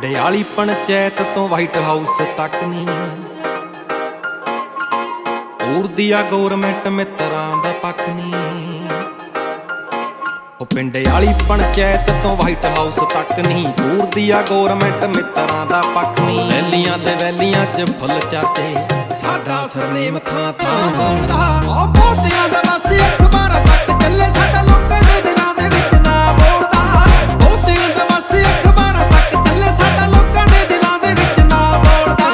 ਪਿੰਡ ਵਾਲੀ ਪੰਚਾਇਤ ਤੋਂ ਵਾਈਟ ਹਾਊਸ ਤੱਕ ਨੀ ਉੜਦੀ ਆ ਗੌਰਮੈਂਟ ਮਿੱਤਰਾਂ ਦਾ ਪੱਖ ਨੀ। ਉਹ ਪਿੰਡ ਵਾਲੀ ਪੰਚਾਇਤ ਤੋਂ ਵਾਈਟ ਹਾਊਸ ਤੱਕ ਨੀ ਉੜਦੀ ਆ ਗੌਰਮੈਂਟ ਮਿੱਤਰਾਂ ਦਾ ਪੱਖ ਨੀ। ਵੈਲੀਆਂ ਤੇ ਵੈਲੀਆਂ 'ਚ ਫੁੱਲ ਚਰਚੇ ਸਾਡਾ ਸਰਨੇਮ ਥਾਂ ਥਾਂ ਬੋਲਦਾ। ਉਹ ਬਹੁਤਿਆਂ ਦਾ ਬਸ ਅਖਬਾਰਾਂ ਤੱਕ ਚੱਲੇ ਸਾਡਾ ਲੋਕਾਂ ਦੇ ਦਿਲਾਂ ਦੇ ਵਿੱਚ ਨਾ ਬੋਲਦਾ। ਬਹੁਤਿਆਂ ਦਾ ਬਸ ਅਖਬਾਰਾਂ ਤੱਕ ਚੱਲੇ ਸਾਡਾ ਲੋਕਾਂ ਦੇ ਦਿਲਾਂ ਦੇ ਵਿੱਚ ਨਾ ਬੋਲਦਾ।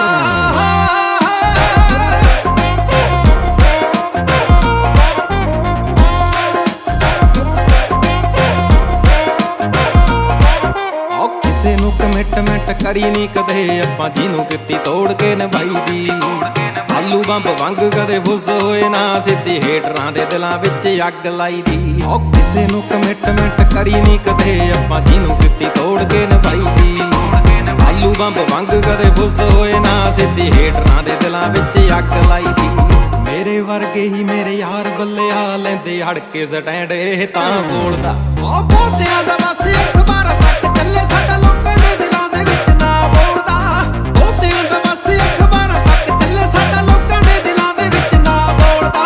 ਉਹ ਕਿਸੇ ਨੂੰ ਕਮਿਟਮੈਂਟ ਕਰੀ ਨਹੀਂ ਕਦੇ ਆਪਾਂ ਜਿਹਨੂੰ ਕੀਤੀ ਤੋੜ ਕੇ ਨਿਭਾਈ ਦੀ। ਆਲੂ ਬੰਬ ਵਾਂਗ ਕਦੇ ਫੁੱਸ ਹੋਏ ਨਾ ਸਿੱਧੀ ਹੇਟਰਾਂ ਦੇ ਦਿਲਾਂ ਵਿੱਚ ਅੱਗ ਲਾਈ ਦੀ। ਉਹ ਕਿਸੇ ਨੂੰ ਕਮਿਟਮੈਂਟ ਕਰੀ ਨਹੀਂ ਕਦੇ ਆਪਾਂ ਜਿਹਨੂੰ ਕੀਤੀ ਤੋੜ ਕੇ ਨਿਭਾਈ ਦੀ। ਆਲੂ ਬੰਬ ਵਾਂਗ ਕਦੇ ਫੁੱਸ ਹੋਏ ਨਾ ਸਿੱਧੀ ਹੇਟਰਾਂ ਦੇ ਦਿਲਾਂ ਵਿੱਚ ਅੱਗ ਲਾਈ ਦੀ। ਮੇਰੇ ਵਰਗੇ ਹੀ ਮੇਰੇ ਯਾਰ ਬੱਲਿਆ ਲੈਂਦੇ ਹੜ ਕੇ ਸਟੈਂਡ ਇਹ ਤਾਂ ਬੋਲਦਾ। ਉਹ ਬਹੁਤਿਆਂ ਦਾ ਬਸ ਅਖਬਾਰਾਂ ਤੱਕ ਚੱਲੇ ਸਾਡਾ ਲੋਕਾਂ ਦੇ ਦਿਲਾਂ ਦੇ ਵਿੱਚ ਨਾ ਬੋਲਦਾ। ਬਹੁਤਿਆਂ ਦਾ ਬਸ ਅਖਬਾਰਾਂ ਤੱਕ ਚੱਲੇ ਸਾਡਾ ਲੋਕਾਂ ਦੇ ਦਿਲਾਂ ਦੇ ਵਿੱਚ ਨਾ ਬੋਲਦਾ।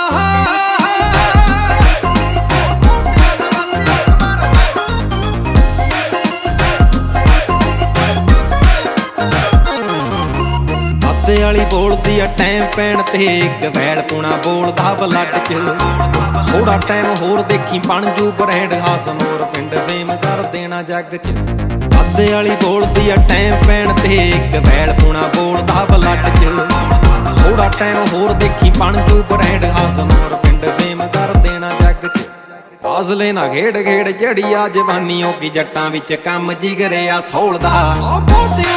ਬਹੁਤਿਆਂ ਦਾ ਬਸ ਅਖਬਾਰਾਂ ਬਾਤੇ ਵਾਲੀ ਬੋਲਦੀ ਆ ਟਾਈਮ ਪੈਣ ਤੇ ਇੱਕ ਵੈਲ ਪੁਣਾ ਬੋਲਦਾ ਬਲੱਡ 'ਚ। ਥੋੜਾ ਟਾਈਮ ਹੋਰ ਦੇਖੀ ਬਣ ਜੂ ਬ੍ਰੈਂਡ ਹਾਸਨੋਰ ਪਿੰਡ ਫੇਮ ਕਰ ਦੇਣਾ ਜੱਗ 'ਚ। ਬਾਤੇ ਵਾਲੀ ਬੋਲਦੀ ਆ ਟਾਈਮ ਪੈਣ ਤੇ ਇੱਕ ਵੈਲ ਪੁਣਾ ਬੋਲਦਾ ਬਲੱਡ 'ਚ। ਥੋੜਾ ਟਾਈਮ ਹੋਰ ਦੇਖੀ ਬਣ ਜੂ ਬ੍ਰੈਂਡ ਹਾਸਨੋਰ ਪਿੰਡ ਫੇਮ ਕਰ ਦੇਣਾ ਜੱਗ 'ਚ। ਹੌਸਲੇ ਨਾ ਖੇਡ ਖੇਡ ਚੜੀ ਆ ਜਵਾਨੀ ਹੋ ਗਈ ਜੱਟਾਂ ਵਿੱਚ ਕੰਮ ਜਿਗਰਿਆ ਸੋਲਦਾ। ਉਹ ਬਹੁਤੇ